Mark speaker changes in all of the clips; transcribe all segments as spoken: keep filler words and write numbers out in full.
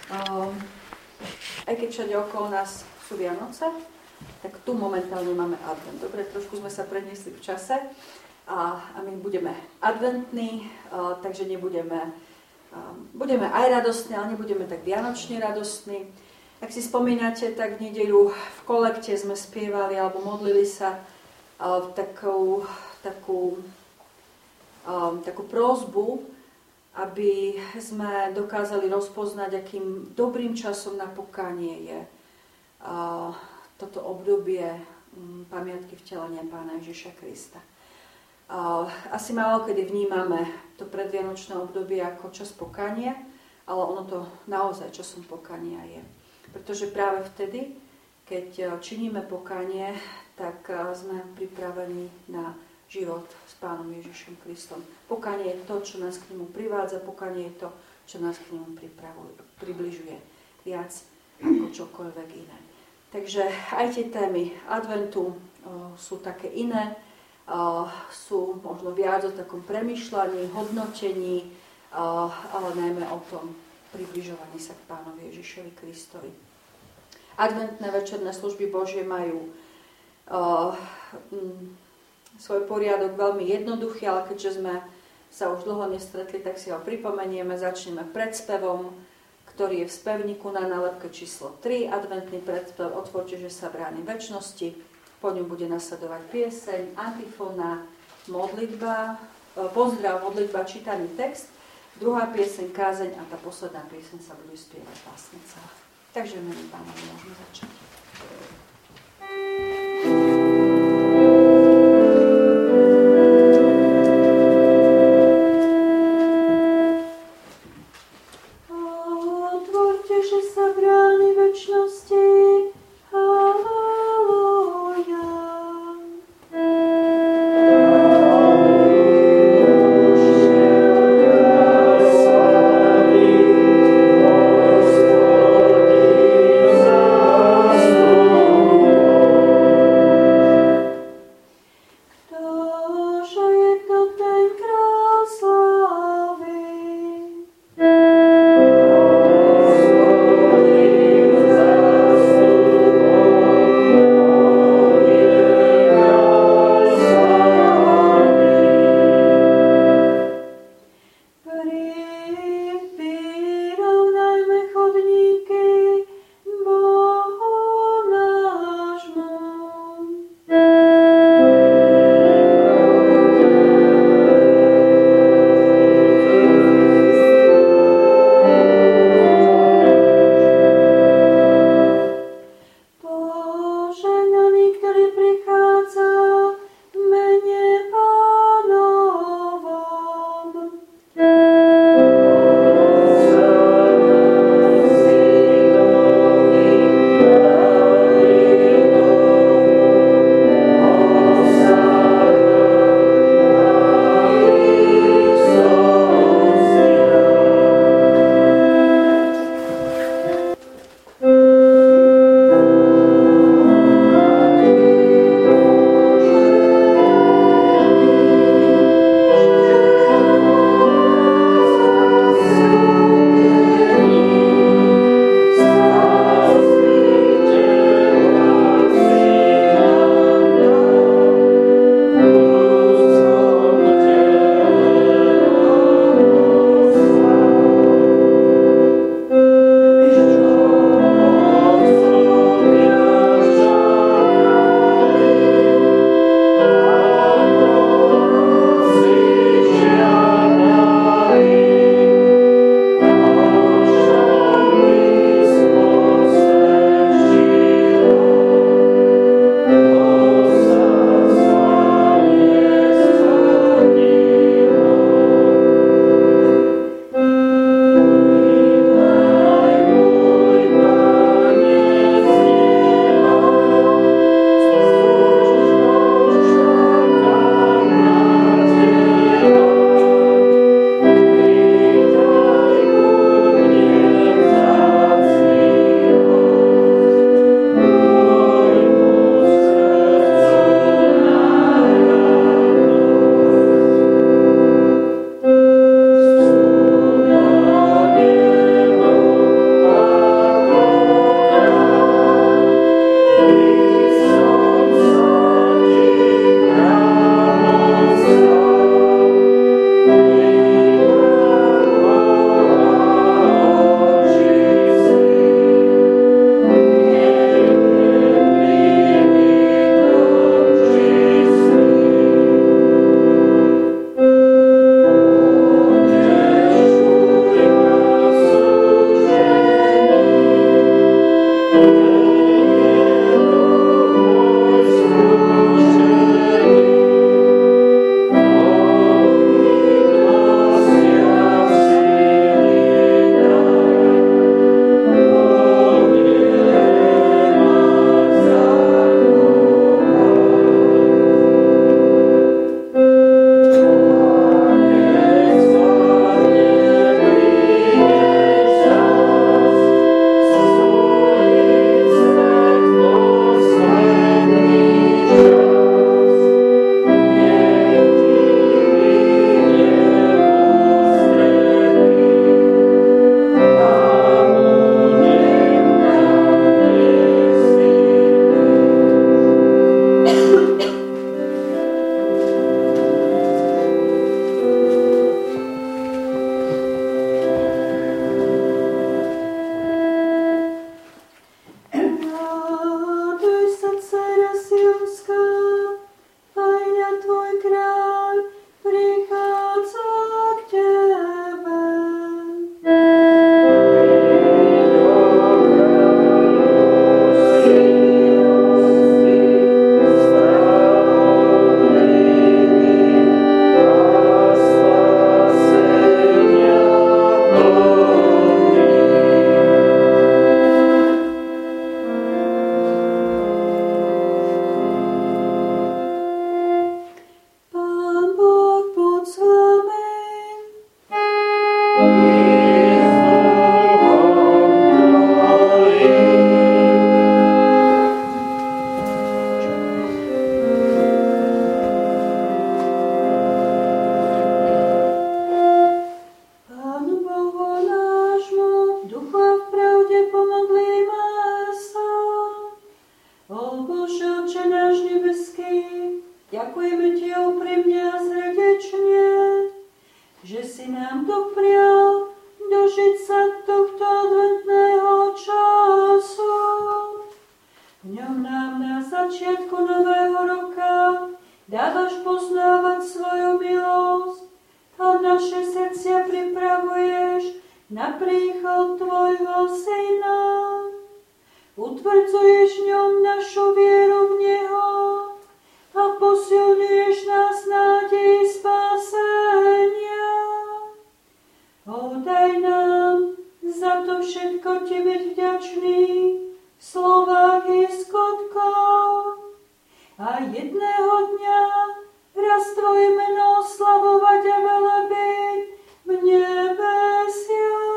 Speaker 1: Um, aj keď všade okolo nás sú Vianoce, tak tu momentálne máme advent. Dobre, trošku sme sa predniesli v čase a, a my budeme adventní, uh, takže nebudeme, uh, budeme aj radostní, ale nebudeme tak vianočne radostní. Ak si spomínate, tak v nedeľu v kolekte sme spievali alebo modlili sa uh, takú, takú, um, takú prosbu, aby sme dokázali rozpoznať, akým dobrým časom na pokánie je uh, toto obdobie um, pamiatky vtelenia Pána Ježiša Krista. Uh, asi málo kedy vnímame to predvianočné obdobie ako čas pokánie, ale ono to naozaj časom pokánia je. Pretože práve vtedy, keď činíme pokánie, tak sme pripravení na život s Pánom Ježišom Kristom. Pokánie je to, čo nás k nemu privádza, pokánie je to, čo nás k nemu približuje viac ako čokoľvek iné. Takže aj tie témy adventu o, sú také iné, o, sú možno viac o takom premýšľaní, hodnotení, o, ale najmä o tom približovaní sa k Pánovi Ježišovi Kristovi. Adventné večerné služby Božie majú uh, um, svoj poriadok veľmi jednoduchý, ale keďže sme sa už dlho nestretli, tak si ho pripomenieme. Začneme predspevom, ktorý je v spevníku na nálepke číslo tri. Adventný predspev Otvorte, že sa bráni večnosti. Po ňom bude nasledovať pieseň, antifóna, modlitba, pozdrav, modlitba, čítaný text. Druhá pieseň, kázeň a tá posledná pieseň sa bude spievať vlastne celá. Takže my Pánovi môžeme začať. Otvorte, že sa bráni večnosti.
Speaker 2: Thank you.
Speaker 1: utvrdzuješ v ňom našu vieru v Neho a posilňuješ nás nádej spásenia. Odaj nám za to všetko Tebe vďačný v slovách i skutkoch a jedného dňa raz Tvoje meno oslavovať a velebiť v nebesiach.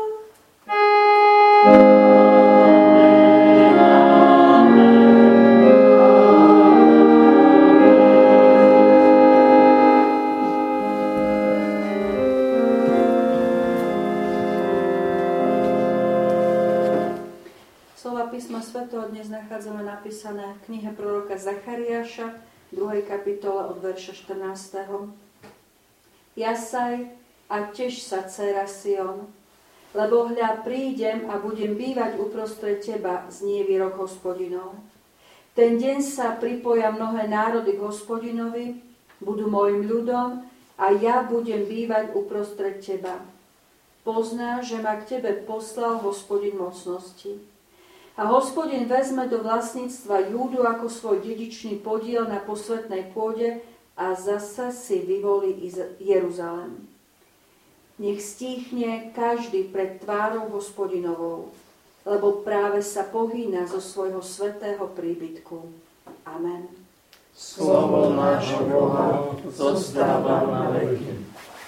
Speaker 1: Písma svätého dnes nachádzame napísané v knihe proroka Zachariáša, v druhej kapitole od verša štrnásteho. Jasaj a teš sa, dcéra Sion, lebo hľa prídem a budem bývať uprostred teba, znie výrok Hospodinov. Ten deň sa pripoja mnohé národy k Hospodinovi, budú môjim ľudom a ja budem bývať uprostred teba. Pozná, že ma k tebe poslal Hospodin mocnosti. A Hospodin vezme do vlastníctva Júdu ako svoj dedičný podiel na posvätnej pôde a zase si vyvolí Jeruzalém. Nech stíchne každý pred tvárou Hospodinovou, lebo práve sa pohýna zo svojho svätého príbytku. Amen.
Speaker 2: Slovo nášho Boha zostáva na veky.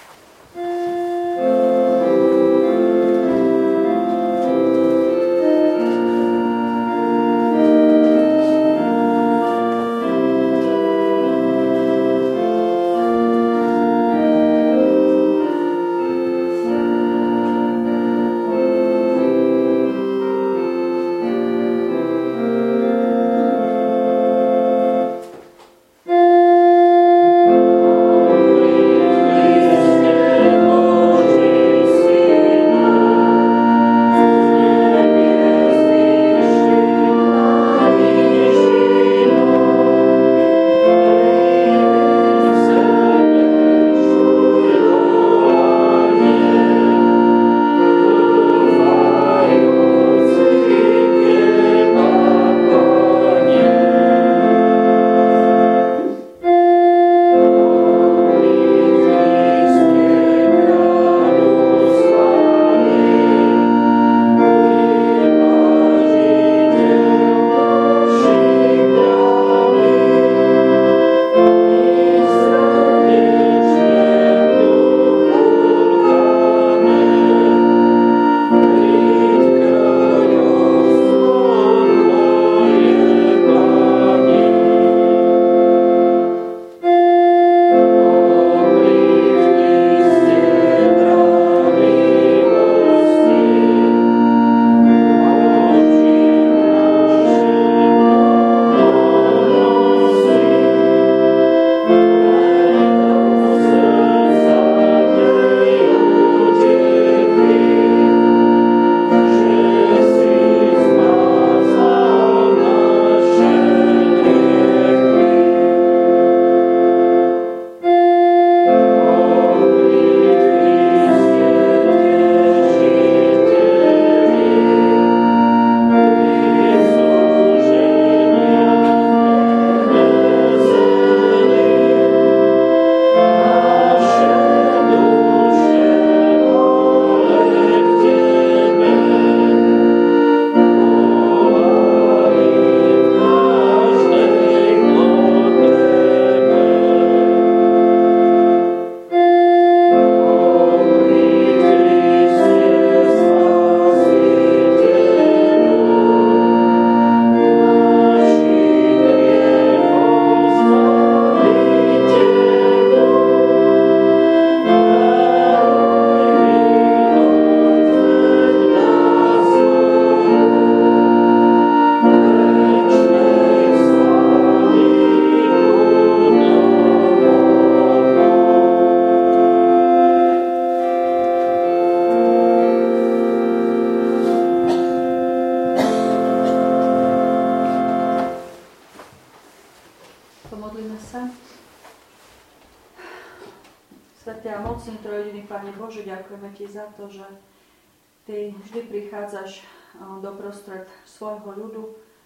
Speaker 1: Svätý a mocný trojjediný Pane Bože, ďakujeme Ti za to, že Ty vždy prichádzaš doprostred svojho ľudu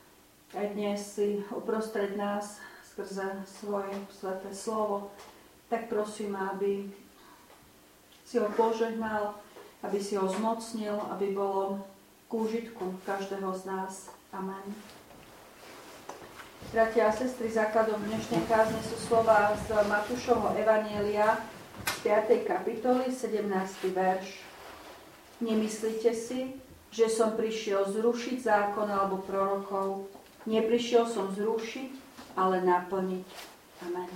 Speaker 1: aj dnes si uprostred nás skrze svoje sväté slovo, tak prosím, aby si ho požehnal, aby si ho zmocnil, aby bolo k úžitku každého z nás. Amen. Bratia a sestry, základom dnešnej kázne sú slova z Matúšovho evanjelia z piatej kapitoly, sedemnásty verš. Nemyslíte si, že som prišiel zrušiť zákon alebo prorokov. Neprišiel som zrušiť, ale naplniť. Amen.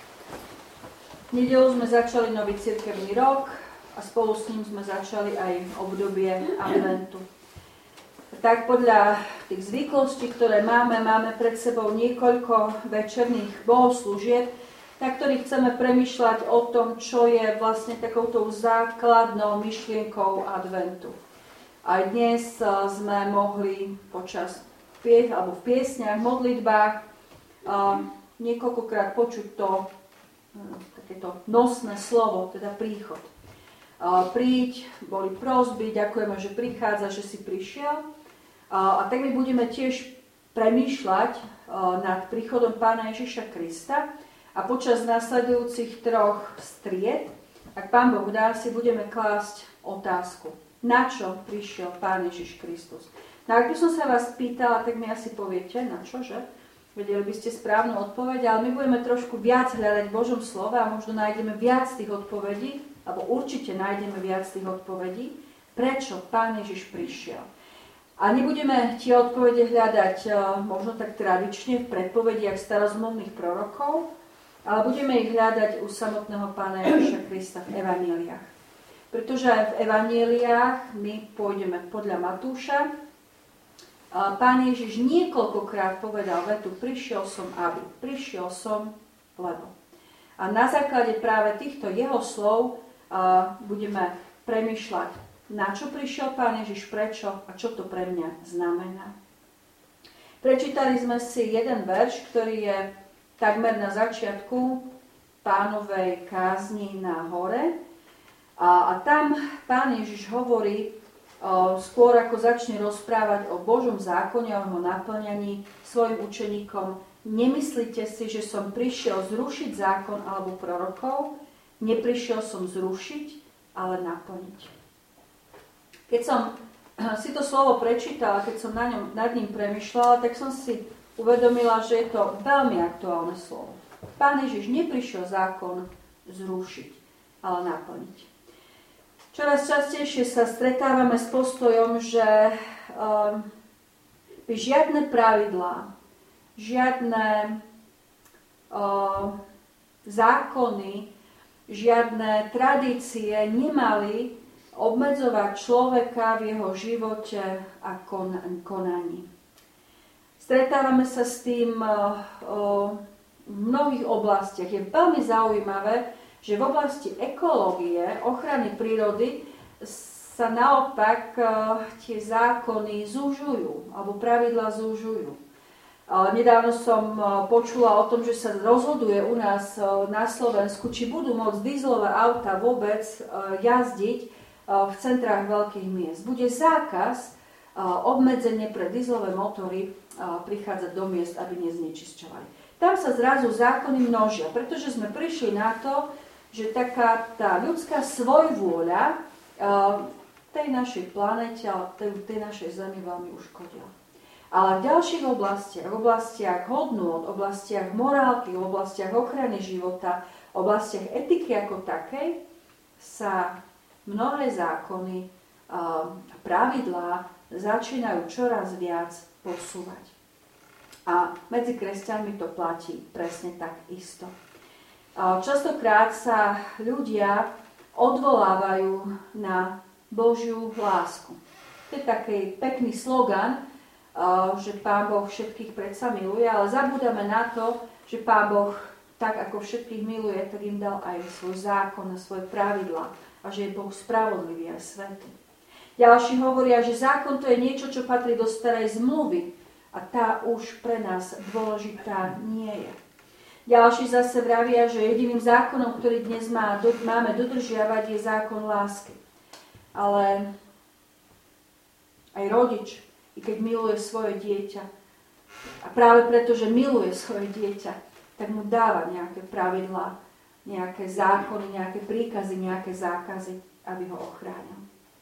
Speaker 1: V nedeľu sme začali nový cirkevný rok a spolu s ním sme začali aj obdobie adventu. Tak podľa tých zvyklostí, ktoré máme, máme pred sebou niekoľko večerných bohoslúžieb, na ktorých chceme premýšľať o tom, čo je vlastne takouto základnou myšlienkou adventu. Aj dnes sme mohli počas pie- alebo v piesniach, modlitbách niekoľkokrát počuť to takéto nosné slovo, teda príchod. Príď, boli prosby, ďakujeme, že prichádza, že si prišiel. A tak my budeme tiež premýšľať nad príchodom Pána Ježiša Krista a počas nasledujúcich troch stried, ak Pán Boh dá, si budeme klásť otázku. Na čo prišiel Pán Ježiš Kristus? No ak by som sa vás pýtala, tak mi asi poviete, na čo, že? Vedeli by ste správnu odpoveď, ale my budeme trošku viac hľadať v Božom slove a možno nájdeme viac tých odpovedí, alebo určite nájdeme viac tých odpovedí, prečo Pán Ježiš prišiel. A nebudeme tie odpovede hľadať možno tak tradične v predpovediach starozmluvných prorokov, ale budeme ich hľadať u samotného Pána Ježiša Krista v evanjeliách. Pretože aj v evanjeliách my pôjdeme podľa Matúša. Pán Ježiš niekoľkokrát povedal vetu, prišiel som, aby, prišiel som, lebo. A na základe práve týchto jeho slov budeme premýšľať, na čo prišiel Pán Ježiš, prečo a čo to pre mňa znamená. Prečítali sme si jeden verš, ktorý je takmer na začiatku Pánovej kázni na hore. A, a tam Pán Ježiš hovorí, o, skôr ako začne rozprávať o Božom zákone, o jeho naplňaní svojim učeníkom, nemyslíte si, že som prišiel zrušiť zákon alebo prorokov, neprišiel som zrušiť, ale naplniť. Keď som si to slovo prečítala, keď som na ňom, nad ním premýšľala, tak som si uvedomila, že je to veľmi aktuálne slovo. Pán Ježiš neprišiel zákon zrušiť, ale naplniť. Čoraz častejšie sa stretávame s postojom, že um, by žiadne pravidlá, žiadne um, zákony, žiadne tradície nemali obmedzovať človeka v jeho živote a konaní. Stretávame sa s tým v mnohých oblastiach. Je veľmi zaujímavé, že v oblasti ekológie, ochrany prírody sa naopak tie zákony zúžujú, alebo pravidlá zúžujú. Nedávno som počula o tom, že sa rozhoduje u nás na Slovensku, či budú môcť dieselové auta vôbec jazdiť v centrách veľkých miest. Bude zákaz, obmedzenie pre dieselové motory prichádzať do miest, aby neznečisťovali. Tam sa zrazu zákony množia, pretože sme prišli na to, že taká tá ľudská svojvôľa tej našej planete, tej, tej našej Zemi veľmi uškodila. Ale v ďalších oblastiach, v oblastiach hodnôt, v oblastiach morálky, v oblastiach ochrany života, v oblastiach etiky ako takej, sa mnohé zákony a pravidlá začínajú čoraz viac posúvať. A medzi kresťanmi to platí presne tak isto. Častokrát sa ľudia odvolávajú na Božiu lásku. To je taký pekný slogan, že Pán Boh všetkých predsa miluje, ale zabúdame na to, že Pán Boh tak ako všetkých miluje, tak im dal aj svoj zákon a svoje pravidlá. A že je Boh spravodlivý a svätý. Ďalší hovoria, že zákon to je niečo, čo patrí do starej zmluvy a tá už pre nás dôležitá nie je. Ďalší zase vravia, že jediným zákonom, ktorý dnes má, do, máme dodržiavať, je zákon lásky. Ale aj rodič, i keď miluje svoje dieťa, A práve preto, že miluje svoje dieťa, tak mu dáva nejaké pravidlá, nejaké zákony, nejaké príkazy, nejaké zákazy, aby ho ochránil.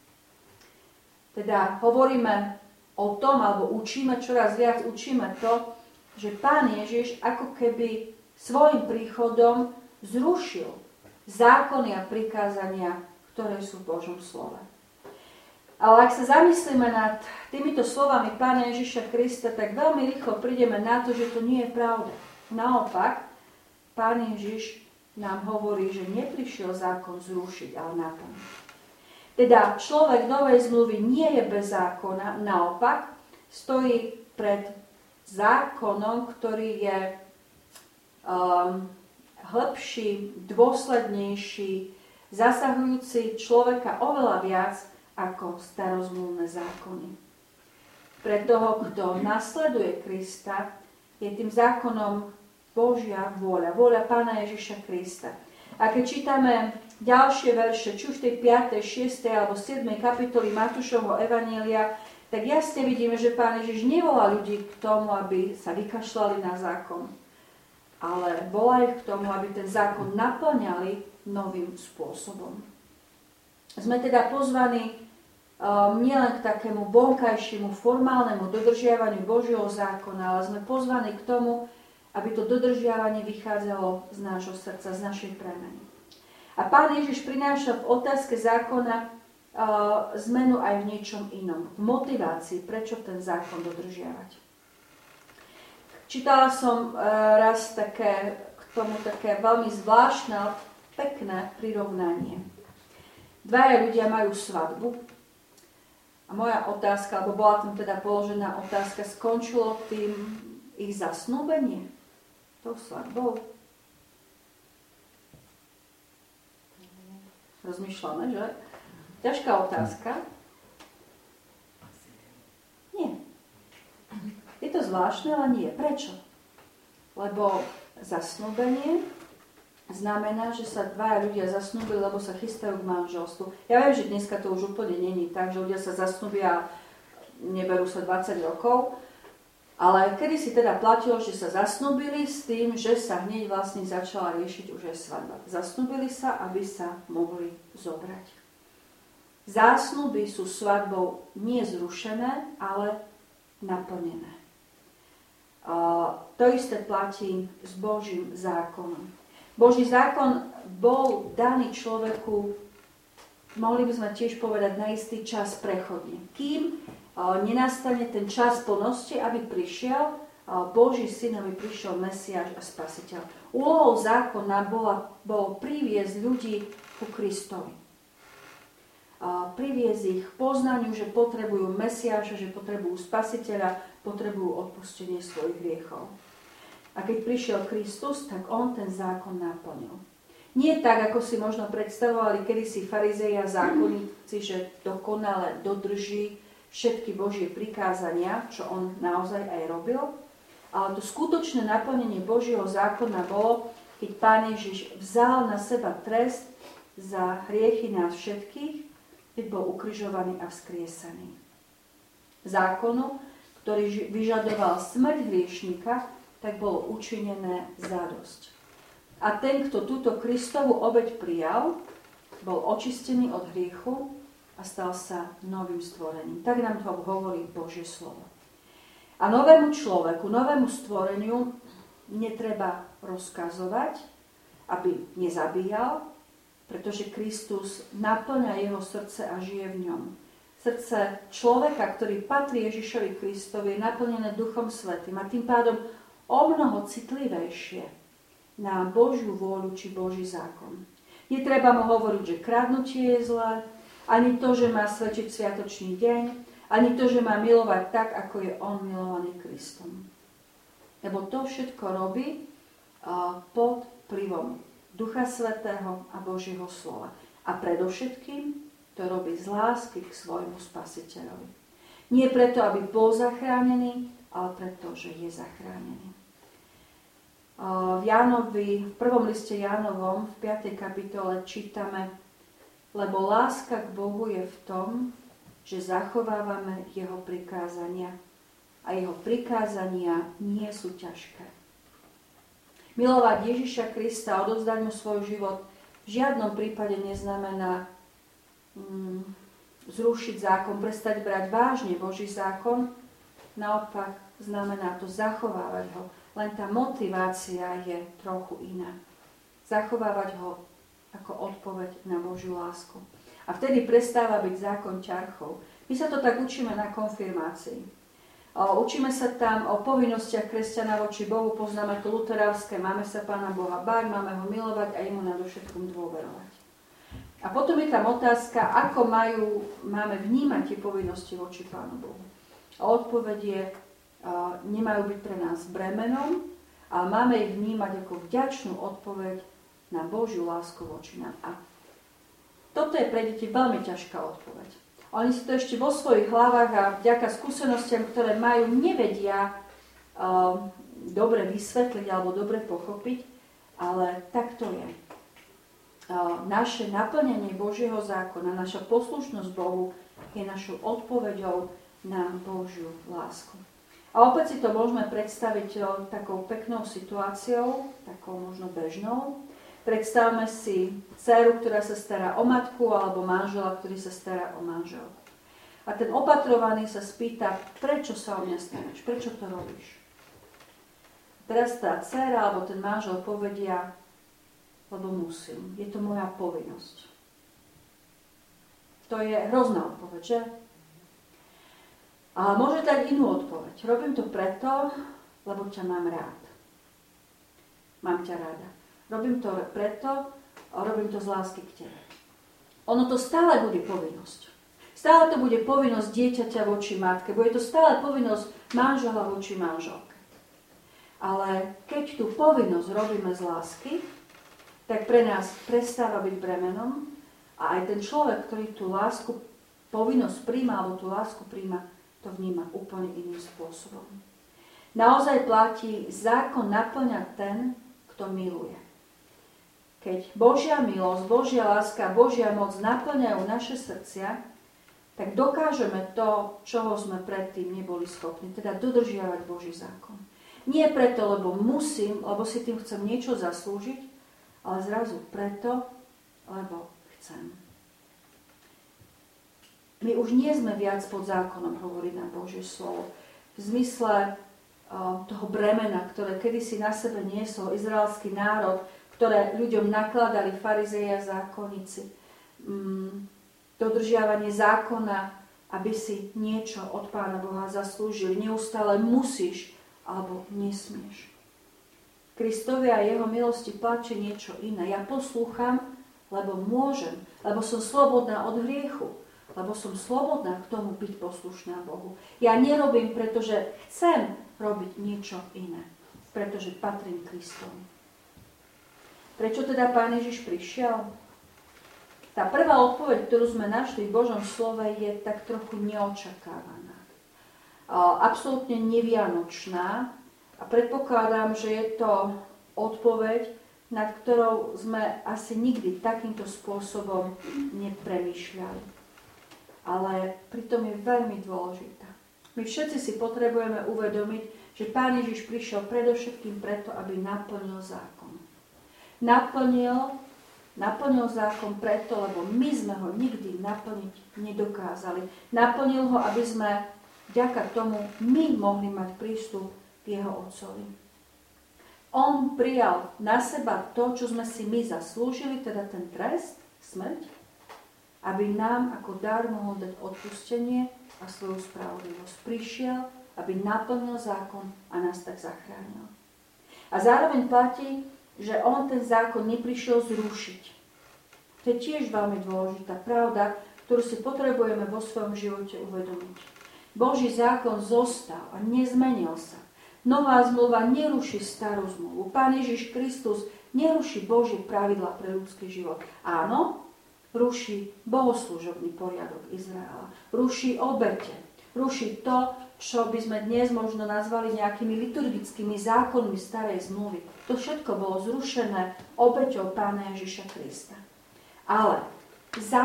Speaker 1: Teda hovoríme o tom, alebo učíme čoraz viac, učíme to, že Pán Ježiš ako keby svojim príchodom zrušil zákony a prikázania, ktoré sú v Božom slove. Ale ak sa zamyslíme nad týmito slovami Pána Ježiša Krista, tak veľmi rýchlo prídeme na to, že to nie je pravda. Naopak, Pán Ježiš nám hovorí, že neprišiel zákon zrušiť, ale naplniť. Teda človek novej zmluvy nie je bez zákona, naopak stojí pred zákonom, ktorý je um, hĺbší, dôslednejší, zasahujúci človeka oveľa viac ako starozmluvné zákony. Pre toho, kto nasleduje Krista, je tým zákonom Božia vôľa, vôľa Pána Ježiša Krista. A keď čítame ďalšie verše, či už tej piatej, šiestej alebo siedmej kapitoly Matúšovho evanjelia, tak jasne vidíme, že Pán Ježiš nevolá ľudí k tomu, aby sa vykašľali na zákon, ale volá ich k tomu, aby ten zákon naplňali novým spôsobom. Sme teda pozvaní um, nielen k takému vonkajšiemu formálnemu dodržiavaniu Božieho zákona, ale sme pozvaní k tomu, aby to dodržiavanie vychádzalo z nášho srdca, z našej premeny. A Pán Ježiš prináša v otázke zákona uh, zmenu aj v niečom inom. V motivácii, prečo ten zákon dodržiavať. Čítala som uh, raz také, k tomu také veľmi zvláštne, pekné prirovnanie. Dvaja ľudia majú svadbu a moja otázka, alebo bola tam teda položená otázka, skončilo tým ich zasnúbenie? Tou svadbou? Rozmýšľame, že? Ťažká otázka. Nie. Je to zvláštne, ale nie. Prečo? Lebo zasnúbenie znamená, že sa dvaja ľudia zasnúbili, lebo sa chystajú k manželstvu. Ja viem, že dneska to už úplne není tak, že ľudia sa zasnúbia a neberú sa dvadsať rokov, ale kedy si teda platilo, že sa zasnúbili s tým, že sa hneď vlastne začala riešiť už aj svadba. Zasnúbili sa, aby sa mohli zobrať. Zásnuby sú svadbou nie zrušené, ale naplnené. Uh, to isté platí s Božím zákonom. Boží zákon bol daný človeku, mohli by sme tiež povedať, na istý čas prechodne. Kým nenastane ten čas plnosti, aby prišiel Boží syn, aby prišiel Mesiáš a Spasiteľ. Úlohou zákona bola, bolo priviesť ľudí ku Kristovi. Priviesť ich k poznaniu, že potrebujú Mesiáša, že potrebujú Spasiteľa, potrebujú odpustenie svojich hriechov. A keď prišiel Kristus, tak on ten zákon naplnil. Nie tak, ako si možno predstavovali kedysi farizei a zákonníci, že dokonale dodrží všetky Božie prikázania, čo on naozaj aj robil. Ale to skutočné naplnenie Božieho zákona bolo, keď Pán Ježiš vzal na seba trest za hriechy nás všetkých, keď bol ukrižovaný a vzkriesaný. Zákonu, ktorý vyžadoval smrť hriešnika, tak bolo učinené zadosť. A ten, kto túto Kristovu obeť prijal, bol očistený od hriechu a stal sa novým stvorením. Tak nám to hovorí Božie slovo. A novému človeku, novému stvoreniu netreba rozkazovať, aby nezabíjal, pretože Kristus naplňa jeho srdce a žije v ňom. Srdce človeka, ktorý patrí Ježišovi Kristovi, je naplnené Duchom Svätým a tým pádom o mnoho citlivejšie na Božiu vôľu či Boží zákon. Netreba mu hovoriť, že kradnutie je zlé, ani to, že má svedčiť sviatočný deň, ani to, že má milovať tak, ako je on milovaný Kristom. Lebo to všetko robí uh, pod vplyvom Ducha Svätého a Božieho slova. A predovšetkým to robí z lásky k svojmu Spasiteľovi. Nie preto, aby bol zachránený, ale preto, že je zachránený. Uh, v Jánovi, v prvom liste Jánovom, v piatej kapitole čítame: lebo láska k Bohu je v tom, že zachovávame jeho prikázania a jeho prikázania nie sú ťažké. Milovať Ježiša Krista a odovzdať mu svoj život v žiadnom prípade neznamená mm, zrušiť zákon, prestať brať vážne Boží zákon. Naopak znamená to zachovávať ho. Len tá motivácia je trochu iná. Zachovávať ho ako odpoveď na Božiu lásku. A vtedy prestáva byť zákon ťarchou. My sa to tak učíme na konfirmácii. Učíme sa tam o povinnostiach kresťana voči Bohu, poznáme to luterávske, máme sa Pána Boha báť, máme ho milovať a jemu nadovšetkom dôverovať. A potom je tam otázka, ako majú, máme vnímať tie povinnosti voči Pánu Bohu. A odpoveď je, nemajú byť pre nás bremenom, ale máme ich vnímať ako vďačnú odpoveď na Božiu lásku voči nám. A toto je pre deti veľmi ťažká odpoveď. Oni si to ešte vo svojich hlavách a vďaka skúsenostiam, ktoré majú, nevedia uh, dobre vysvetliť alebo dobre pochopiť, ale tak to je. Uh, naše naplnenie Božieho zákona, naša poslušnosť Bohu je našou odpoveďou na Božiu lásku. A opäť si to môžeme predstaviť uh, takou peknou situáciou, takou možno bežnou. Predstavme si dcéru, ktorá sa stará o matku, alebo manžela, ktorý sa stará o manželku. A ten opatrovaný sa spýta, prečo sa o mňa staráš, prečo to robíš? Teraz tá dcéra, alebo ten manžel povedia, lebo musím, je to moja povinnosť. To je hrozná odpoveď, že? A môže dať inú odpoveď. Robím to preto, lebo ťa mám rád. Mám ťa rada. Robím to preto a robím to z lásky k tebe. Ono to stále bude povinnosť. Stále to bude povinnosť dieťaťa voči matke. Bude to stále povinnosť manžela voči manželke. Ale keď tú povinnosť robíme z lásky, tak pre nás prestáva byť bremenom a aj ten človek, ktorý tú lásku, povinnosť príjma alebo tú lásku príjma, to vníma úplne iným spôsobom. Naozaj platí, zákon naplňa ten, kto miluje. Keď Božia milosť, Božia láska, Božia moc naplňajú naše srdcia, tak dokážeme to, čoho sme predtým neboli schopní, teda dodržiavať Boží zákon. Nie preto, lebo musím, lebo si tým chcem niečo zaslúžiť, ale zrazu preto, lebo chcem. My už nie sme viac pod zákonom, hovorí nám Božie slovo. V zmysle uh, toho bremena, ktoré kedysi na sebe niesol izraelský národ, ktoré ľuďom nakladali farizeji a zákonníci. Mm, dodržiavanie zákona, aby si niečo od Pána Boha zaslúžil. Neustále musíš alebo nesmieš. Kristovi a jeho milosti plačí niečo iné. Ja poslúcham, lebo môžem, lebo som slobodná od hriechu, lebo som slobodná k tomu byť poslušná Bohu. Ja nerobím, pretože chcem robiť niečo iné, pretože patrím Kristovi. Prečo teda Pán Ježiš prišiel? Tá prvá odpoveď, ktorú sme našli v Božom slove, je tak trochu neočakávaná. Absolútne nevianočná a predpokladám, že je to odpoveď, nad ktorou sme asi nikdy takýmto spôsobom nepremýšľali. Ale pritom je veľmi dôležitá. My všetci si potrebujeme uvedomiť, že Pán Ježiš prišiel predovšetkým preto, aby naplnil zákon. Naplnil, naplnil zákon preto, lebo my sme ho nikdy naplniť nedokázali. Naplnil ho, aby sme vďaka tomu my mohli mať prístup k jeho Otcovi. On prijal na seba to, čo sme si my zaslúžili, teda ten trest, smrť, aby nám ako dar mohol dať odpustenie a svoju spravodlivosť. Prišiel, aby naplnil zákon a nás tak zachránil. A zároveň platí, že on ten zákon neprišiel zrušiť. To je tiež veľmi dôležitá pravda, ktorú si potrebujeme vo svojom živote uvedomiť. Boží zákon zostal a nezmenil sa. Nová zmluva neruší starú zmluvu. Pán Ježiš Kristus neruší Božie pravidlá pre ľudský život. Áno, ruší bohoslúžobný poriadok Izraela. Ruší obete. Ruší to, čo by sme dnes možno nazvali nejakými liturgickými zákonmi starej zmluvy. To všetko bolo zrušené obeťou Pána Ježiša Krista. Ale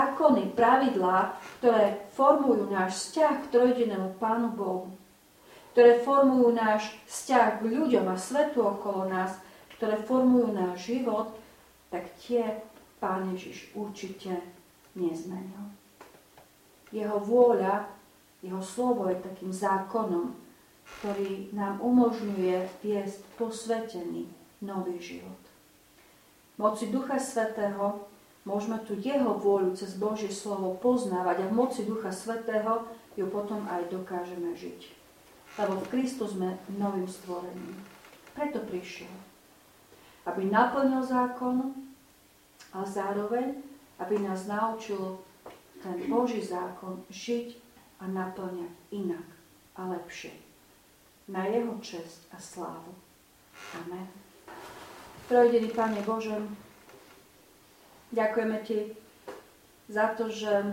Speaker 1: zákony, pravidlá, ktoré formujú náš vzťah k trojjedinému Pánu Bohu, ktoré formujú náš vzťah k ľuďom a svetu okolo nás, ktoré formujú náš život, tak tie Pán Ježiš určite nezmenil. Jeho vôľa, jeho slovo je takým zákonom, ktorý nám umožňuje viesť posvetený nový život. V moci Ducha Svätého môžeme tu jeho vôľu cez Božie slovo poznávať a v moci Ducha Svätého ju potom aj dokážeme žiť. Lebo v Kristu sme novým stvorením. Preto prišiel. Aby naplnil zákon a zároveň, aby nás naučil ten Boží zákon žiť a naplňať inak a lepšie. Na jeho česť a slávu. Amen. Trojjediný Pane Bože, ďakujeme Ti za to, že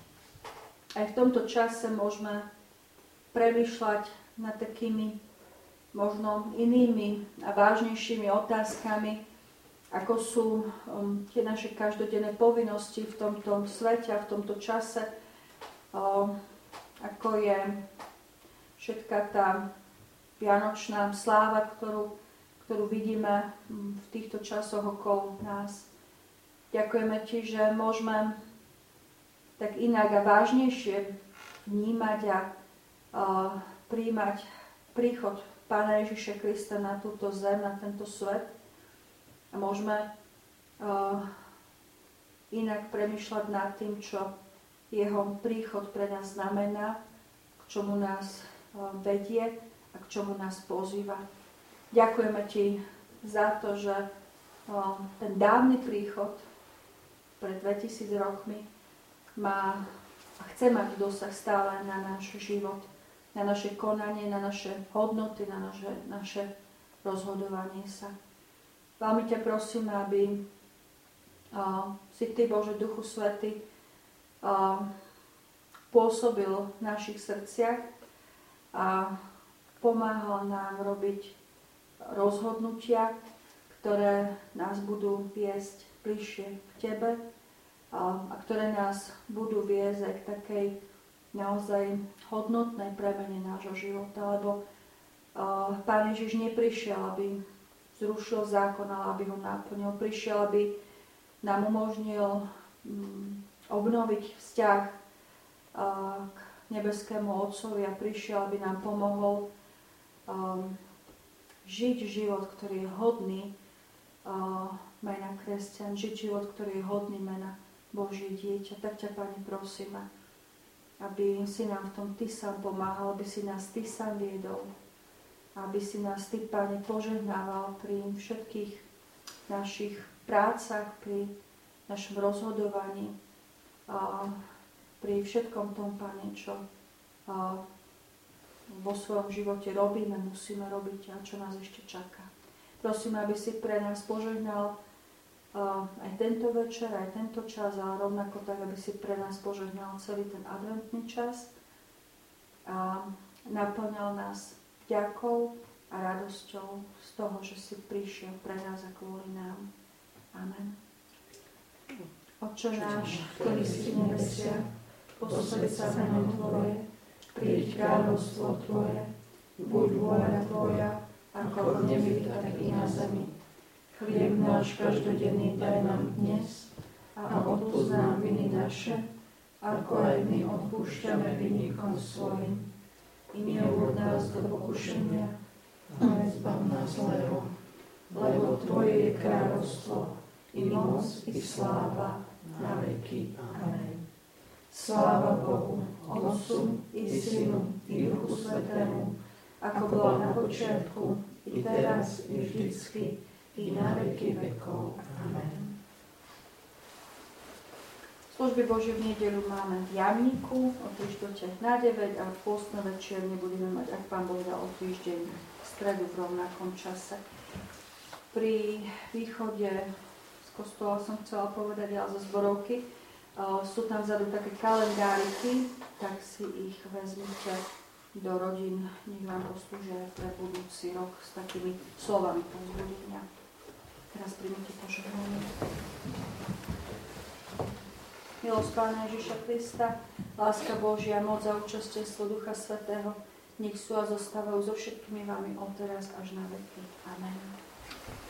Speaker 1: aj v tomto čase môžeme premýšľať nad takými možno inými a vážnejšími otázkami, ako sú um, tie naše každodenné povinnosti v tomto svete a v tomto čase, um, ako je všetká tá vianočná sláva, ktorú, ktorú vidíme um, v týchto časoch okolo nás. Ďakujeme Ti, že môžeme tak inak a vážnejšie vnímať a uh, príjmať príchod Pána Ježiša Krista na túto zem, na tento svet. A môžeme uh, inak premýšľať nad tým, čo jeho príchod pre nás znamená, k čomu nás uh, vedie a k čomu nás pozýva. Ďakujeme Ti za to, že uh, ten dávny príchod pred dvetisíc rokmi má a chce mať dosah stále na náš život, na naše konanie, na naše hodnoty, na naše, naše rozhodovanie sa. Veľmi ťa prosím, aby uh, si Ty, Bože, Duchu Svätý, uh, pôsobil v našich srdciach a pomáhal nám robiť rozhodnutia, ktoré nás budú viesť bližšie k Tebe uh, a ktoré nás budú viesť aj k takej naozaj hodnotnej premene nášho života, lebo uh, Pán Ježiš neprišiel, aby zrušil zákon, ale aby ho naplnil. Prišiel, aby nám umožnil um, obnoviť vzťah uh, k nebeskému Otcovi a prišiel, aby nám pomohol um, žiť život, ktorý je hodný uh, mena kresťan, žiť život, ktorý je hodný mena Božie dieťa. Tak ťa, Pane, prosíme, aby si nám v tom Ty sám pomáhal, aby si nás Ty sám viedol, aby si nás Ty, Pane, požehnával pri všetkých našich prácach, pri našom rozhodovaní, a pri všetkom tom, Pane, čo a vo svojom živote robíme, musíme robiť a čo nás ešte čaká. Prosím, aby si pre nás požehnal Uh, aj tento večer, aj tento čas, ale rovnako tak, aby si pre nás požehnal celý ten adventný čas a naplňal nás vďakou a radosťou z toho, že si prišiel pre nás a kvôli nám. Amen. Otče náš, ktorý si v nebesiach, posväť sa meno Tvoje, príď kráľovstvo Tvoje, buď vôľa Tvoja, ako v nebi, tak i na zemi. Chlieb náš každodenný daj nám dnes a odpusť nám viny naše, ako aj my odpúšťame vinníkom svojim. I neuvod nás do pokušenia, ale zbav nás zlého, lebo Tvoje je kráľovstvo, i moc, i sláva, na veky. Amen. Sláva Bohu, Otcu, i Synu, i Duchu Svätému, ako bola na počiatku, i teraz, i vždycky, i na veky vekov. Amen. Služby Božie v nedeľu máme v Jamníku o tri štvrte na deväť a v pôstne večierne budeme mať, ak Pán Boh dal, o týždeň v stredu v rovnakom čase. Pri východe z kostola som chcela povedať, ale zo zborovky, sú tam vzadu také kalendáriky, tak si ich vezmite do rodín, nech vám poslúžia pre budúci rok s takými slovami povzbudenia. Teraz príjmite požehnanie. Milosť Pána Ježiša Krista, láska Božia, moc a účastenstvo Ducha Svätého, nech sú a zostávajú so všetkými vami od teraz až na veky. Amen.